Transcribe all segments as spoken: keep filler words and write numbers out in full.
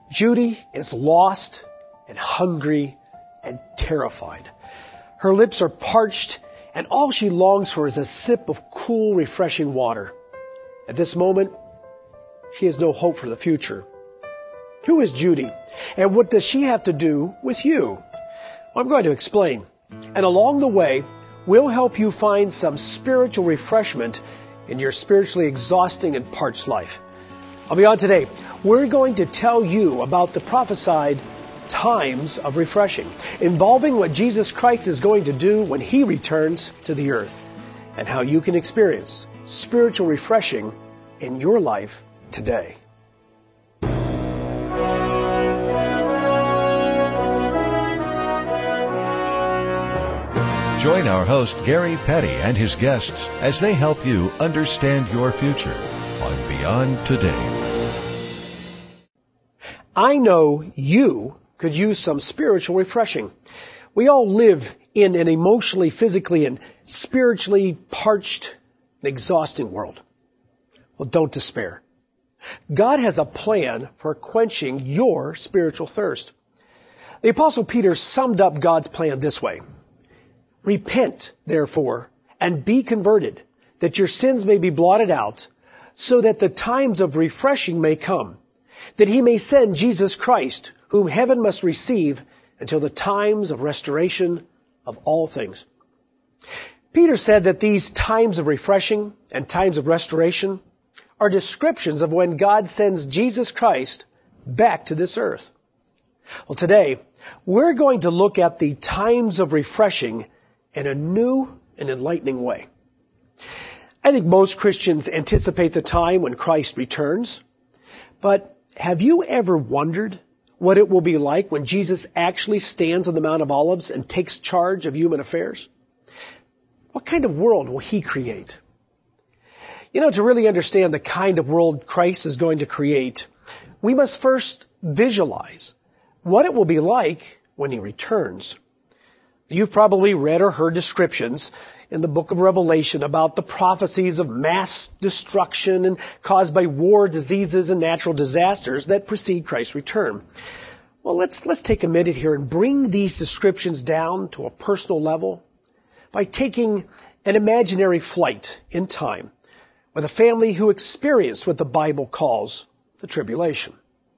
Judy is lost and hungry and terrified. Her lips are parched, and all she longs for is a sip of cool, refreshing water. At this moment, she has no hope for the future. Who is Judy, and what does she have to do with you? Well, I'm going to explain. And along the way, we'll help you find some spiritual refreshment in your spiritually exhausting and parched life. I'll be on today. We're going to tell you about the prophesied times of refreshing, involving what Jesus Christ is going to do when He returns to the earth, and how you can experience spiritual refreshing in your life today. Join our host Gary Petty and his guests as they help you understand your future on Beyond Today. I know you could use some spiritual refreshing. We all live in an emotionally, physically, and spiritually parched and exhausting world. Well, don't despair. God has a plan for quenching your spiritual thirst. The Apostle Peter summed up God's plan this way. Repent, therefore, and be converted, that your sins may be blotted out, so that the times of refreshing may come, that He may send Jesus Christ, whom heaven must receive until the times of restoration of all things. Peter said that these times of refreshing and times of restoration are descriptions of when God sends Jesus Christ back to this earth. Well, today, we're going to look at the times of refreshing in a new and enlightening way. I think most Christians anticipate the time when Christ returns, but have you ever wondered what it will be like when Jesus actually stands on the Mount of Olives and takes charge of human affairs? What kind of world will He create? You know, to really understand the kind of world Christ is going to create, we must first visualize what it will be like when He returns. You've probably read or heard descriptions in the book of Revelation about the prophecies of mass destruction and caused by war, diseases, and natural disasters that precede Christ's return. Well, let's, let's take a minute here and bring these descriptions down to a personal level by taking an imaginary flight in time with a family who experienced what the Bible calls the tribulation.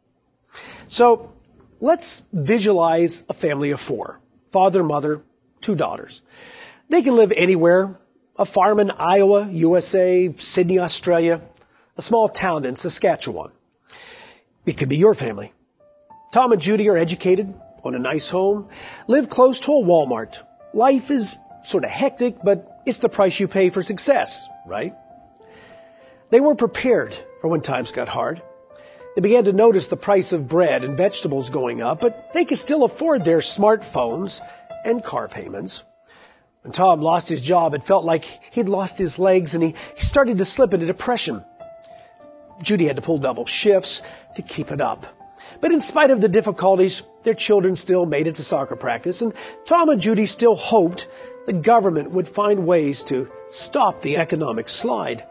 So let's visualize a family of four. Father, mother, two daughters. They can live anywhere, a farm in Iowa, U S A, Sydney, Australia, a small town in Saskatchewan. It could be your family. Tom and Judy are educated, own a nice home, live close to a Walmart. Life is sort of hectic, but it's the price you pay for success, right? They were prepared for when times got hard. They began to notice the price of bread and vegetables going up, but they could still afford their smartphones and car payments. When Tom lost his job, it felt like he'd lost his legs, and he, he started to slip into depression. Judy had to pull double shifts to keep it up. But in spite of the difficulties, their children still made it to soccer practice, and Tom and Judy still hoped the government would find ways to stop the economic slide.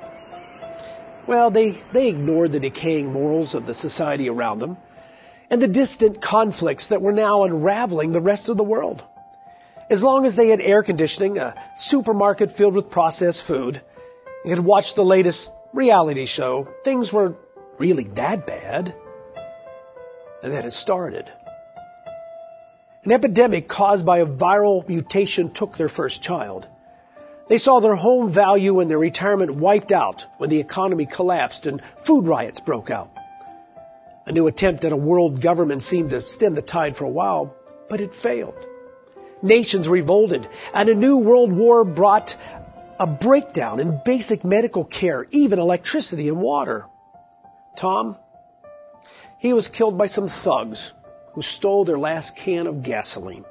Well, they, they ignored the decaying morals of the society around them and the distant conflicts that were now unraveling the rest of the world. As long as they had air conditioning, a supermarket filled with processed food, and could watch the latest reality show, things were really that bad. And then it started. An epidemic caused by a viral mutation took their first child. They saw their home value and their retirement wiped out when the economy collapsed and food riots broke out. A new attempt at a world government seemed to stem the tide for a while, but it failed. Nations revolted, and a new world war brought a breakdown in basic medical care, even electricity and water. Tom, he was killed by some thugs who stole their last can of gasoline.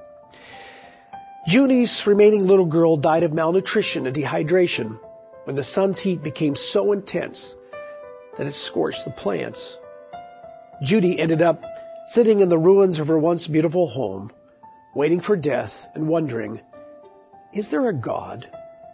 Judy's remaining little girl died of malnutrition and dehydration when the sun's heat became so intense that it scorched the plants. Judy ended up sitting in the ruins of her once beautiful home, waiting for death and wondering, is there a God?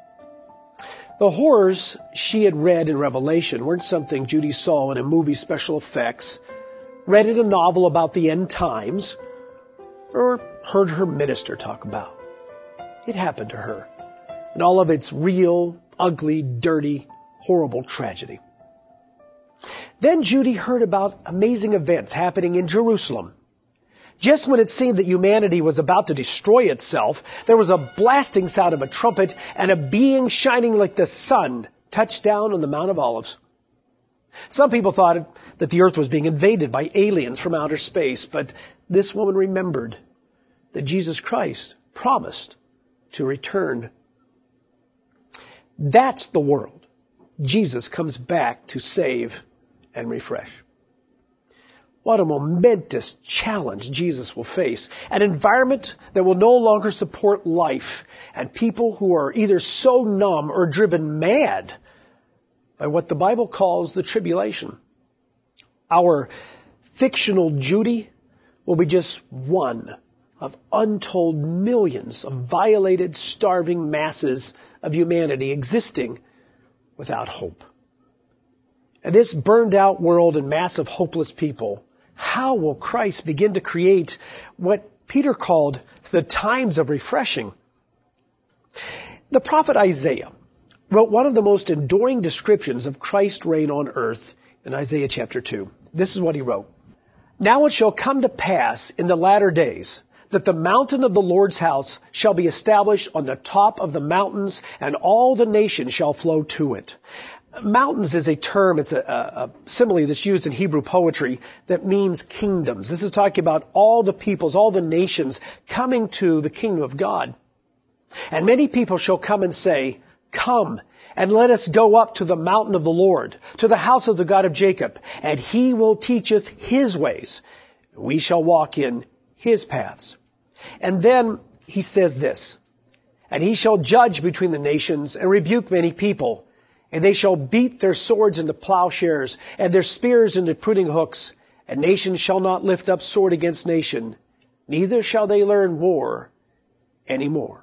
The horrors she had read in Revelation weren't something Judy saw in a movie special effects read in a novel about the end times, or heard her minister talk about. It happened to her, and all of its real, ugly, dirty, horrible tragedy. Then Judy heard about amazing events happening in Jerusalem. Just when it seemed that humanity was about to destroy itself, there was a blasting sound of a trumpet, and a being shining like the sun touched down on the Mount of Olives. Some people thought that the earth was being invaded by aliens from outer space, but this woman remembered that Jesus Christ promised to return. That's the world Jesus comes back to save and refresh. What a momentous challenge Jesus will face. An environment that will no longer support life, and people who are either so numb or driven mad by what the Bible calls the tribulation. Our fictional Judy will be just one of untold millions of violated, starving masses of humanity existing without hope. And this burned out world and mass of hopeless people, how will Christ begin to create what Peter called the times of refreshing? The prophet Isaiah wrote one of the most enduring descriptions of Christ's reign on earth in Isaiah chapter two. This is what he wrote. Now it shall come to pass in the latter days that the mountain of the Lord's house shall be established on the top of the mountains, and all the nations shall flow to it. Mountains is a term, it's a, a, a simile that's used in Hebrew poetry that means kingdoms. This is talking about all the peoples, all the nations coming to the kingdom of God. And many people shall come and say, come and let us go up to the mountain of the Lord, to the house of the God of Jacob, and he will teach us his ways. We shall walk in his paths. And then he says this, and he shall judge between the nations and rebuke many people. And they shall beat their swords into plowshares, and their spears into pruning hooks. And nation shall not lift up sword against nation, neither shall they learn war any more.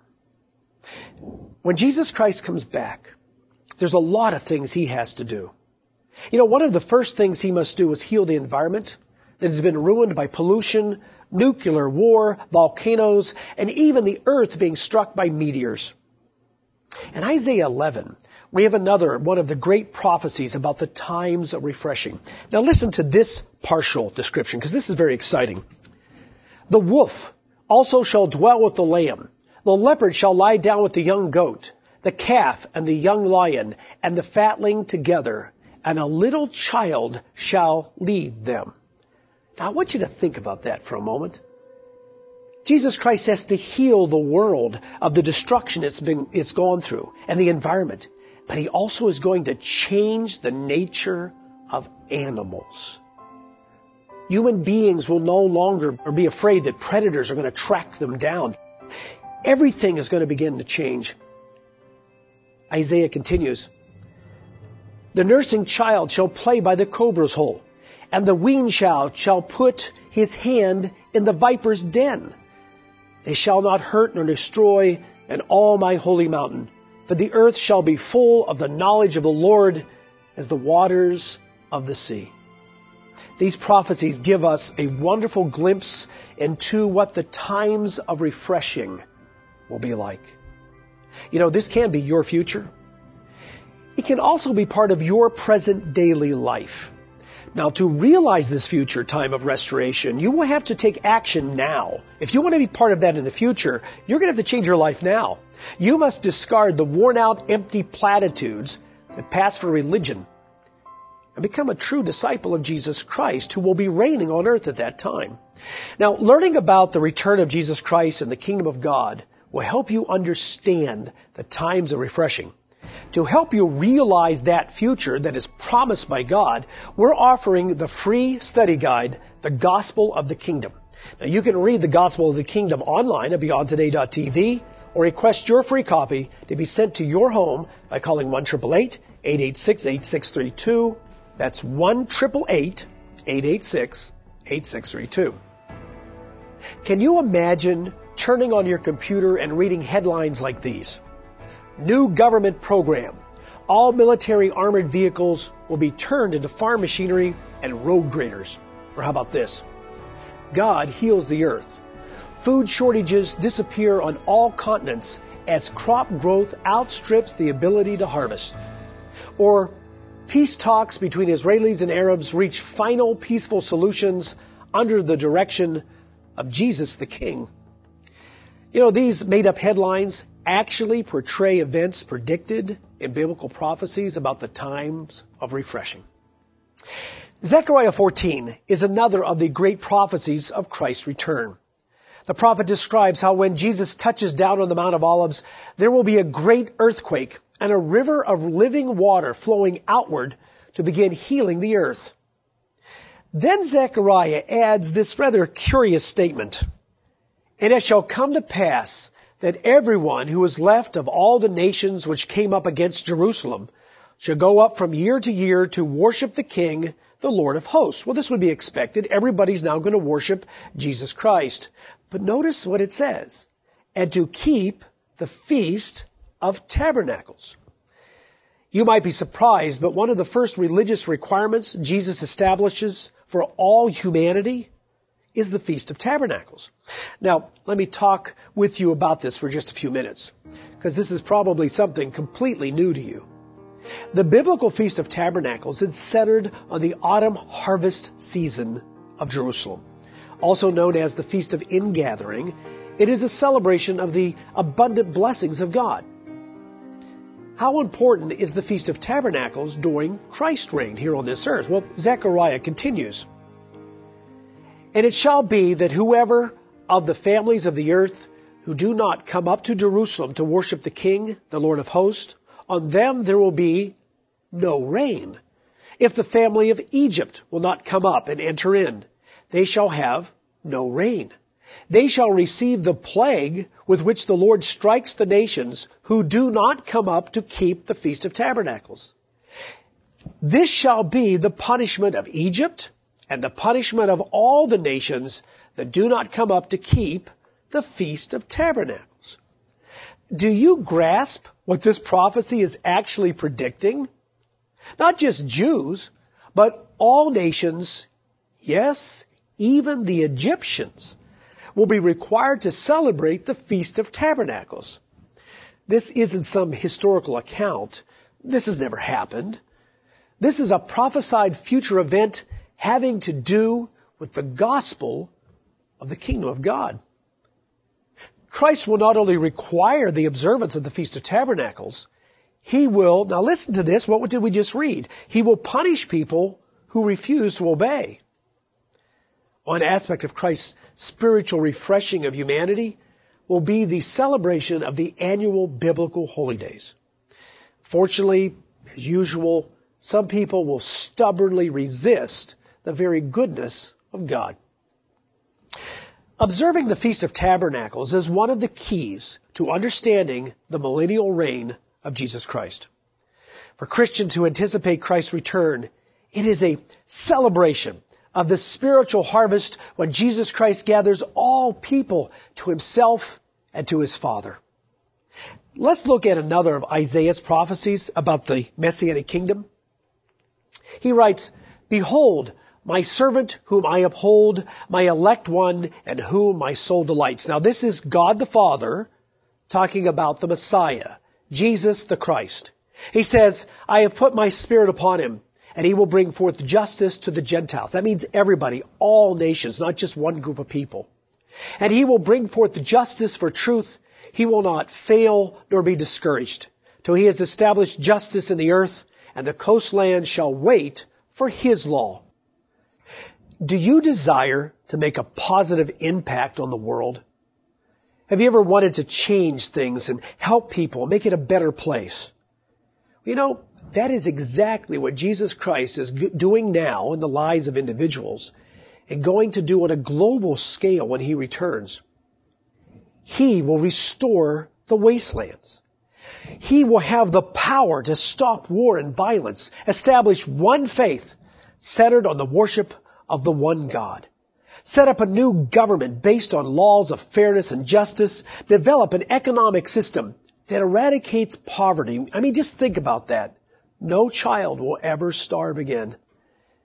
When Jesus Christ comes back, there's a lot of things he has to do. You know, one of the first things he must do is heal the environment that has been ruined by pollution, nuclear war, volcanoes, and even the earth being struck by meteors. In Isaiah eleven, we have another one of the great prophecies about the times of refreshing. Now listen to this partial description, because this is very exciting. The wolf also shall dwell with the lamb. The leopard shall lie down with the young goat, the calf and the young lion, and the fatling together, and a little child shall lead them. Now I want you to think about that for a moment. Jesus Christ has to heal the world of the destruction it's been, it's gone through, and the environment. But he also is going to change the nature of animals. Human beings will no longer be afraid that predators are going to track them down. Everything is going to begin to change. Isaiah continues, the nursing child shall play by the cobra's hole, and the weaned child shall put his hand in the viper's den. They shall not hurt nor destroy in all my holy mountain, for the earth shall be full of the knowledge of the Lord as the waters of the sea. These prophecies give us a wonderful glimpse into what the times of refreshing will be like. You know, this can be your future. It can also be part of your present daily life. Now, to realize this future time of restoration, you will have to take action now. If you want to be part of that in the future, you're going to have to change your life now. You must discard the worn-out, empty platitudes that pass for religion and become a true disciple of Jesus Christ, who will be reigning on earth at that time. Now, learning about the return of Jesus Christ and the kingdom of God will help you understand the times of refreshing. To help you realize that future that is promised by God, we're offering the free study guide, The Gospel of the Kingdom. Now, you can read The Gospel of the Kingdom online at beyond today dot t v or request your free copy to be sent to your home by calling one eight eight eight, eight eight six, eight six three two. That's one eight eight eight, eight eight six, eight six three two. Can you imagine turning on your computer and reading headlines like these? New government program. All military armored vehicles will be turned into farm machinery and road graders. Or how about this? God heals the earth. Food shortages disappear on all continents as crop growth outstrips the ability to harvest. Or peace talks between Israelis and Arabs reach final peaceful solutions under the direction of Jesus the King. You know, these made-up headlines actually portray events predicted in biblical prophecies about the times of refreshing. Zechariah fourteen is another of the great prophecies of Christ's return. The prophet describes how when Jesus touches down on the Mount of Olives, there will be a great earthquake and a river of living water flowing outward to begin healing the earth. Then Zechariah adds this rather curious statement. And it shall come to pass that everyone who is left of all the nations which came up against Jerusalem shall go up from year to year to worship the King, the Lord of hosts. Well, this would be expected. Everybody's now going to worship Jesus Christ. But notice what it says. And to keep the Feast of Tabernacles. You might be surprised, but one of the first religious requirements Jesus establishes for all humanity is the Feast of Tabernacles. Now, let me talk with you about this for just a few minutes, because this is probably something completely new to you. The biblical Feast of Tabernacles is centered on the autumn harvest season of Jerusalem. Also known as the Feast of Ingathering, it is a celebration of the abundant blessings of God. How important is the Feast of Tabernacles during Christ's reign here on this earth? Well, Zechariah continues. And it shall be that whoever of the families of the earth who do not come up to Jerusalem to worship the King, the Lord of hosts, on them there will be no rain. If the family of Egypt will not come up and enter in, they shall have no rain. They shall receive the plague with which the Lord strikes the nations who do not come up to keep the Feast of Tabernacles. This shall be the punishment of Egypt and the punishment of all the nations that do not come up to keep the Feast of Tabernacles. Do you grasp what this prophecy is actually predicting? Not just Jews, but all nations, yes, even the Egyptians, will be required to celebrate the Feast of Tabernacles. This isn't some historical account. This has never happened. This is a prophesied future event having to do with the gospel of the kingdom of God. Christ will not only require the observance of the Feast of Tabernacles, He will, now listen to this, what did we just read? He will punish people who refuse to obey. One aspect of Christ's spiritual refreshing of humanity will be the celebration of the annual biblical holy days. Fortunately, as usual, some people will stubbornly resist the very goodness of God. Observing the Feast of Tabernacles is one of the keys to understanding the millennial reign of Jesus Christ. For Christians who anticipate Christ's return, it is a celebration of the spiritual harvest when Jesus Christ gathers all people to Himself and to His Father. Let's look at another of Isaiah's prophecies about the Messianic kingdom. He writes, "Behold, my servant whom I uphold, my elect one, and whom my soul delights." Now this is God the Father talking about the Messiah, Jesus the Christ. He says, "I have put my Spirit upon Him, and He will bring forth justice to the Gentiles." That means everybody, all nations, not just one group of people. "And He will bring forth justice for truth. He will not fail nor be discouraged, till He has established justice in the earth, and the coastland shall wait for His law." Do you desire to make a positive impact on the world? Have you ever wanted to change things and help people, make it a better place? You know, that is exactly what Jesus Christ is doing now in the lives of individuals and going to do on a global scale when He returns. He will restore the wastelands. He will have the power to stop war and violence, establish one faith centered on the worship of the one God, set up a new government based on laws of fairness and justice, develop an economic system that eradicates poverty. I mean, just think about that. No child will ever starve again.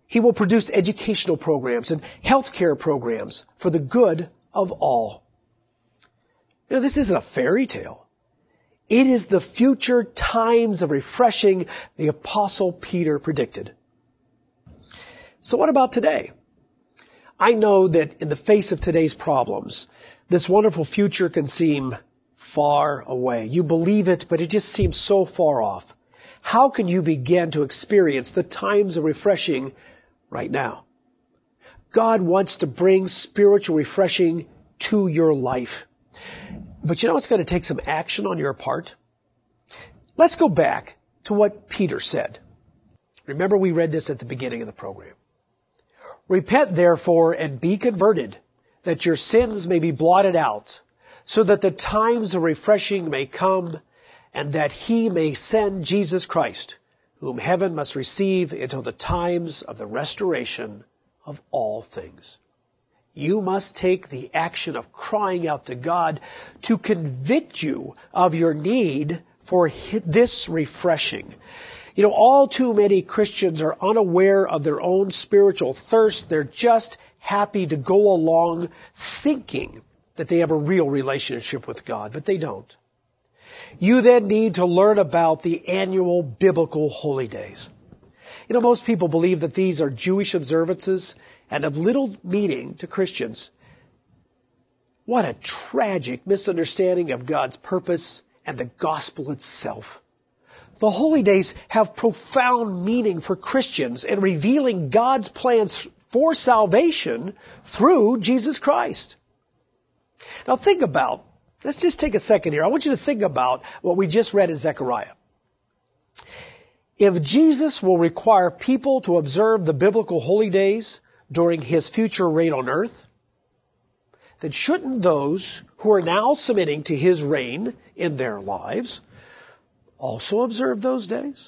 He will produce educational programs and healthcare programs for the good of all. You know, this isn't a fairy tale. It is the future times of refreshing the Apostle Peter predicted. So what about today? I know that in the face of today's problems, this wonderful future can seem far away. You believe it, but it just seems so far off. How can you begin to experience the times of refreshing right now? God wants to bring spiritual refreshing to your life. But you know it's going to take some action on your part? Let's go back to what Peter said. Remember, we read this at the beginning of the program. Repent, therefore, and be converted, that your sins may be blotted out, so that the times of refreshing may come, and that he may send Jesus Christ, whom heaven must receive until the times of the restoration of all things. You must take the action of crying out to God to convict you of your need for this refreshing. You know, all too many Christians are unaware of their own spiritual thirst. They're just happy to go along thinking that they have a real relationship with God, but they don't. You then need to learn about the annual biblical holy days. You know, most people believe that these are Jewish observances and of little meaning to Christians. What a tragic misunderstanding of God's purpose and the gospel itself. The holy days have profound meaning for Christians in revealing God's plans for salvation through Jesus Christ. Now think about, let's just take a second here. I want you to think about what we just read in Zechariah. If Jesus will require people to observe the biblical holy days during his future reign on earth, then shouldn't those who are now submitting to his reign in their lives also observe those days?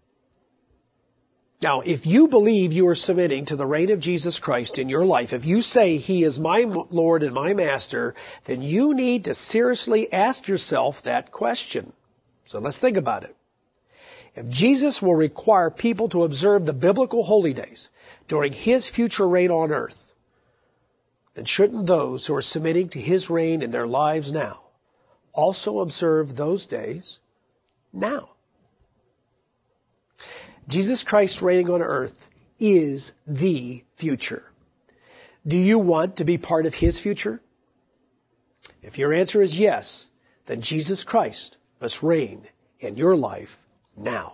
Now, if you believe you are submitting to the reign of Jesus Christ in your life, if you say he is my Lord and my Master, then you need to seriously ask yourself that question. So let's think about it. If Jesus will require people to observe the biblical holy days during his future reign on earth, then shouldn't those who are submitting to his reign in their lives now also observe those days now? Jesus Christ reigning on earth is the future. Do you want to be part of his future? If your answer is yes, then Jesus Christ must reign in your life now.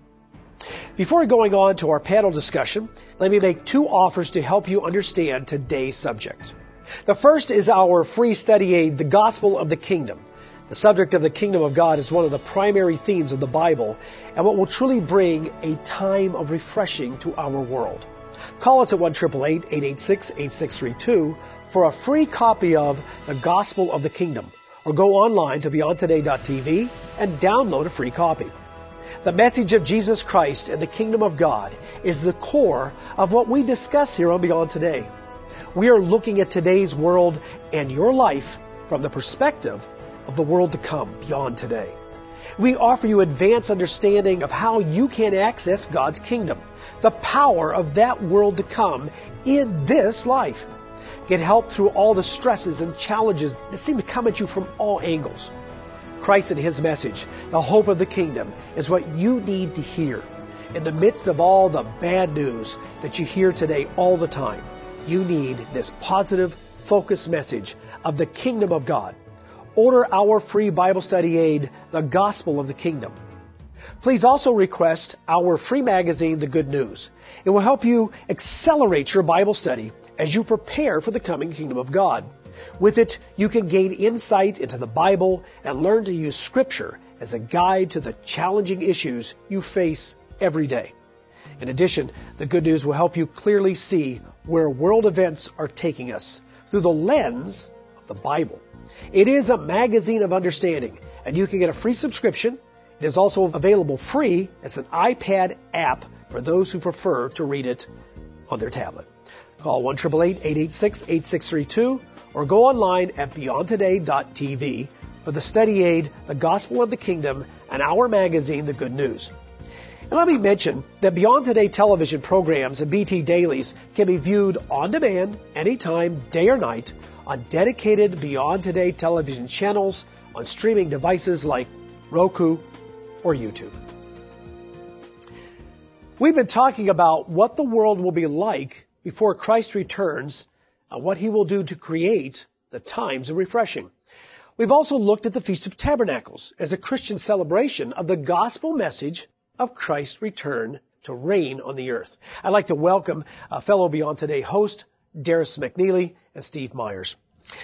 Before going on to our panel discussion, let me make two offers to help you understand today's subject. The first is our free study aid, The Gospel of the Kingdom. The subject of the kingdom of God is one of the primary themes of the Bible and what will truly bring a time of refreshing to our world. Call us at one eight eight eight, eight eight six, eight six three two for a free copy of The Gospel of the Kingdom, or go online to beyond today dot t v and download a free copy. The message of Jesus Christ and the kingdom of God is the core of what we discuss here on Beyond Today. We are looking at today's world and your life from the perspective of the world to come beyond today. We offer you advanced understanding of how you can access God's kingdom, the power of that world to come in this life. Get help through all the stresses and challenges that seem to come at you from all angles. Christ and his message, the hope of the kingdom, is what you need to hear. In the midst of all the bad news that you hear today all the time, you need this positive, focused message of the kingdom of God. Order our free Bible study aid, The Gospel of the Kingdom. Please also request our free magazine, The Good News. It will help you accelerate your Bible study as you prepare for the coming kingdom of God. With it, you can gain insight into the Bible and learn to use Scripture as a guide to the challenging issues you face every day. In addition, The Good News will help you clearly see where world events are taking us through the lens of the Bible. It is a magazine of understanding, and you can get a free subscription. It is also available free as an iPad app for those who prefer to read it on their tablet. Call one eight eight eight, eight eight six, eight six three two or go online at beyond today dot t v for the study aid, The Gospel of the Kingdom, and our magazine, The Good News. And let me mention that Beyond Today television programs and B T Dailies can be viewed on demand anytime, day or night, on dedicated Beyond Today television channels on streaming devices like Roku or YouTube. We've been talking about what the world will be like before Christ returns and what he will do to create the times of refreshing. We've also looked at the Feast of Tabernacles as a Christian celebration of the gospel message of Christ's return to reign on the earth. I'd like to welcome a fellow Beyond Today host, Darris McNeely and Steve Myers.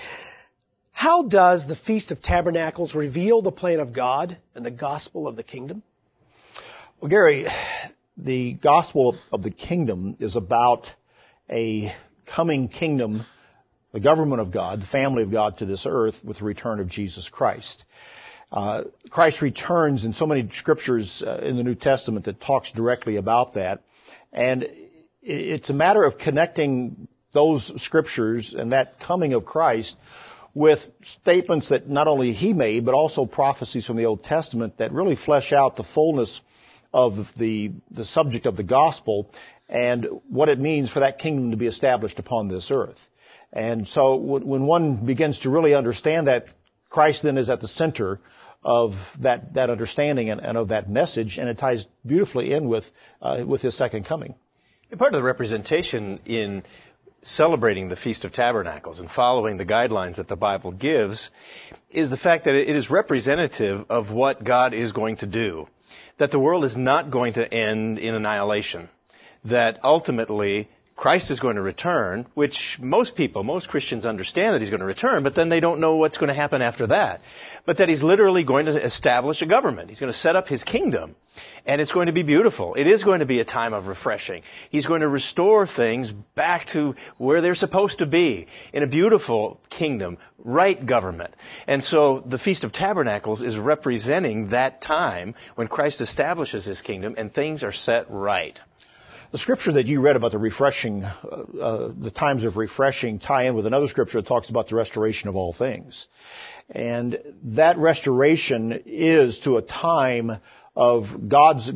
How does the Feast of Tabernacles reveal the plan of God and the gospel of the kingdom? Well, Gary, the gospel of the kingdom is about a coming kingdom, the government of God, the family of God to this earth with the return of Jesus Christ. Uh, Christ returns in so many scriptures uh, in the New Testament that talks directly about that. And it's a matter of connecting those scriptures and that coming of Christ with statements that not only he made, but also prophecies from the Old Testament that really flesh out the fullness of the, the subject of the gospel and what it means for that kingdom to be established upon this earth. And so when one begins to really understand that, Christ then is at the center of that, that understanding and, and of that message, and it ties beautifully in with, uh, with his second coming. And part of the representation in celebrating the Feast of Tabernacles and following the guidelines that the Bible gives is the fact that it is representative of what God is going to do. That the world is not going to end in annihilation. That ultimately Christ is going to return, which most people, most Christians understand that he's going to return, but then they don't know what's going to happen after that. But that he's literally going to establish a government. He's going to set up his kingdom. And it's going to be beautiful. It is going to be a time of refreshing. He's going to restore things back to where they're supposed to be, in a beautiful kingdom, right government. And so the Feast of Tabernacles is representing that time when Christ establishes his kingdom and things are set right. The scripture that you read about the refreshing, uh, uh, the times of refreshing, tie in with another scripture that talks about the restoration of all things. And that restoration is to a time of God's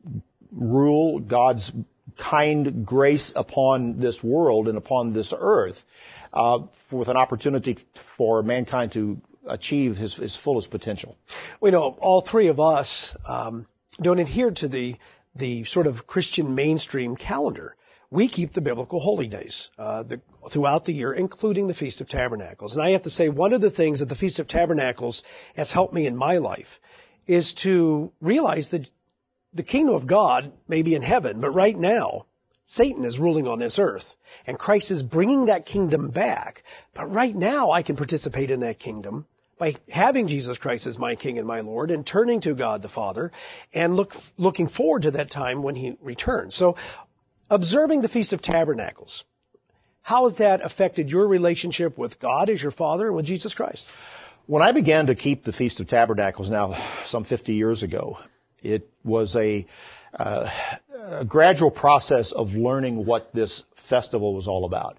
rule, God's kind grace upon this world and upon this earth, uh, with an opportunity for mankind to achieve his, his fullest potential. We know all three of us um, don't adhere to the the sort of Christian mainstream calendar. We keep the biblical holy days uh, the, throughout the year, including the Feast of Tabernacles. And I have to say, one of the things that the Feast of Tabernacles has helped me in my life is to realize that the kingdom of God may be in heaven, but right now, Satan is ruling on this earth, and Christ is bringing that kingdom back. But right now, I can participate in that kingdom by having Jesus Christ as my King and my Lord and turning to God the Father and look, looking forward to that time when he returns. So observing the Feast of Tabernacles, how has that affected your relationship with God as your Father and with Jesus Christ? When I began to keep the Feast of Tabernacles now some fifty years ago, it was a, uh, a gradual process of learning what this festival was all about.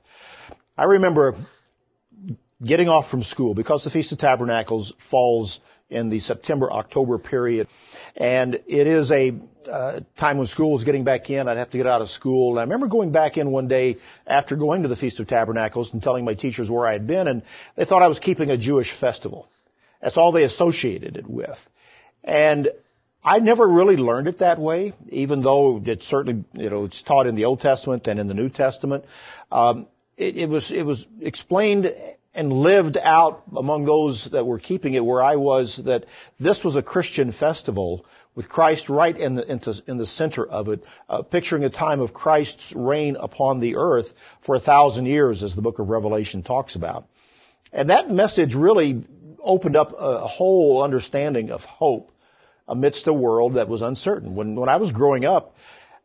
I remember getting off from school, because the Feast of Tabernacles falls in the September-October period, and it is a uh, time when school was getting back in. I'd have to get out of school. And I remember going back in one day after going to the Feast of Tabernacles and telling my teachers where I had been, and they thought I was keeping a Jewish festival. That's all they associated it with. And I never really learned it that way, even though it certainly, you know, it's taught in the Old Testament and in the New Testament. Um, it, it was, it was explained and lived out among those that were keeping it where I was, that this was a Christian festival with Christ right in the, into, in the center of it, uh, picturing a time of Christ's reign upon the earth for a thousand years, as the book of Revelation talks about. And that message really opened up a whole understanding of hope amidst a world that was uncertain. When, when I was growing up,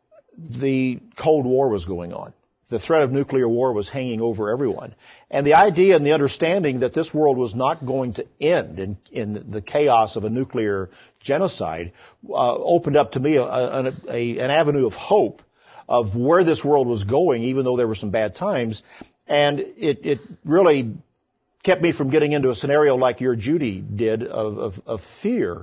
the Cold War was going on. The threat of nuclear war was hanging over everyone. And the idea and the understanding that this world was not going to end in, in the chaos of a nuclear genocide uh, opened up to me a, a, a, an avenue of hope of where this world was going, even though there were some bad times. And it, it really kept me from getting into a scenario like your Judy did of, of, of fear.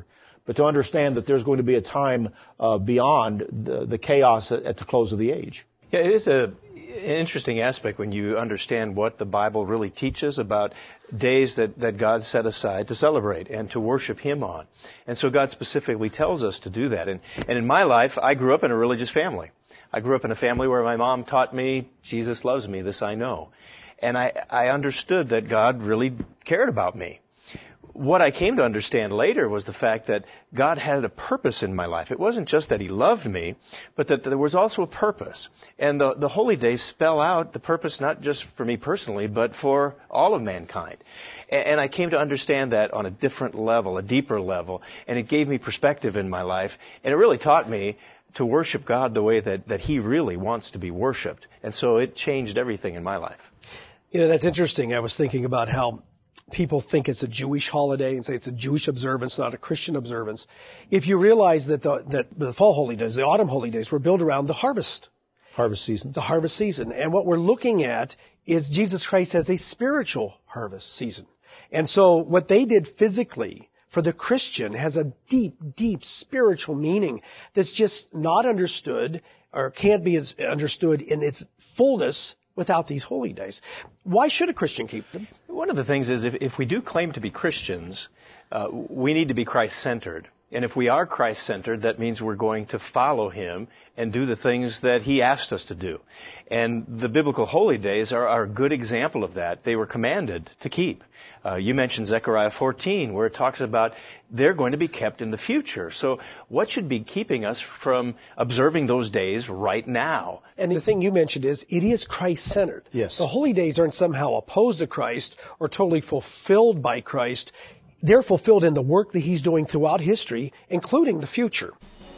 but to understand that there's going to be a time uh, beyond the, the chaos at, at the close of the age. Yeah, it is a an interesting aspect when you understand what the Bible really teaches about days that, that God set aside to celebrate and to worship Him on. And so God specifically tells us to do that. And, and in my life, I grew up in a religious family. I grew up in a family where my mom taught me, Jesus loves me, this I know. And I, I understood that God really cared about me. What I came to understand later was the fact that God had a purpose in my life. It wasn't just that He loved me, but that there was also a purpose. And the, the holy days spell out the purpose not just for me personally, but for all of mankind. And, and I came to understand that on a different level, a deeper level, and it gave me perspective in my life. And it really taught me to worship God the way that, that He really wants to be worshiped. And so it changed everything in my life. You know, that's interesting. I was thinking about how people think it's a Jewish holiday and say it's a Jewish observance, not a Christian observance. If you realize that the, that the fall holy days, the autumn holy days, were built around the harvest. Harvest season. The harvest season. And what we're looking at is Jesus Christ as a spiritual harvest season. And so what they did physically for the Christian has a deep, deep spiritual meaning that's just not understood or can't be understood in its fullness without these holy days. Why should a Christian keep them? One of the things is if, if we do claim to be Christians, uh, we need to be Christ-centered. And if we are Christ-centered, that means we're going to follow Him and do the things that He asked us to do. And the biblical holy days are, are a good example of that. They were commanded to keep. Uh, you mentioned Zechariah fourteen, where it talks about they're going to be kept in the future. So what should be keeping us from observing those days right now? And the thing you mentioned is it is Christ-centered. Yes. The holy days aren't somehow opposed to Christ or totally fulfilled by Christ. They're fulfilled in the work that He's doing throughout history, including the future.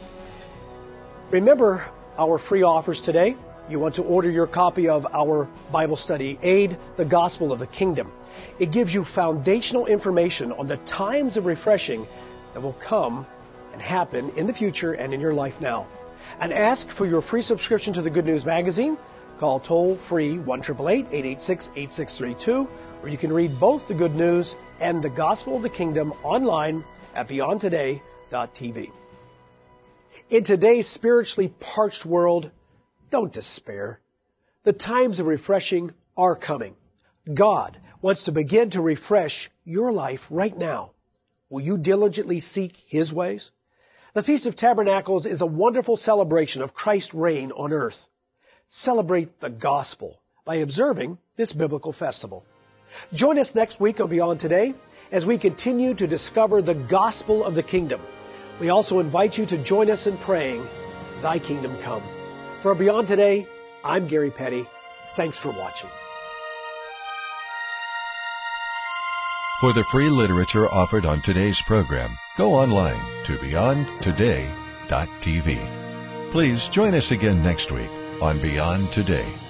Remember our free offers today? You want to order your copy of our Bible study aid, The Gospel of the Kingdom. It gives you foundational information on the times of refreshing that will come and happen in the future and in your life now. And ask for your free subscription to the Good News Magazine. Call toll-free one eight eight eight, eight eight six, eight six three two, or you can read both the Good News and the Gospel of the Kingdom online at beyond today dot t v. In today's spiritually parched world, don't despair. The times of refreshing are coming. God wants to begin to refresh your life right now. Will you diligently seek His ways? The Feast of Tabernacles is a wonderful celebration of Christ's reign on earth. Celebrate the gospel by observing this biblical festival. Join us next week on Beyond Today as we continue to discover the gospel of the kingdom. We also invite you to join us in praying, Thy kingdom come. For Beyond Today, I'm Gary Petty. Thanks for watching. For the free literature offered on today's program, go online to beyond today dot t v. Please join us again next week on Beyond Today.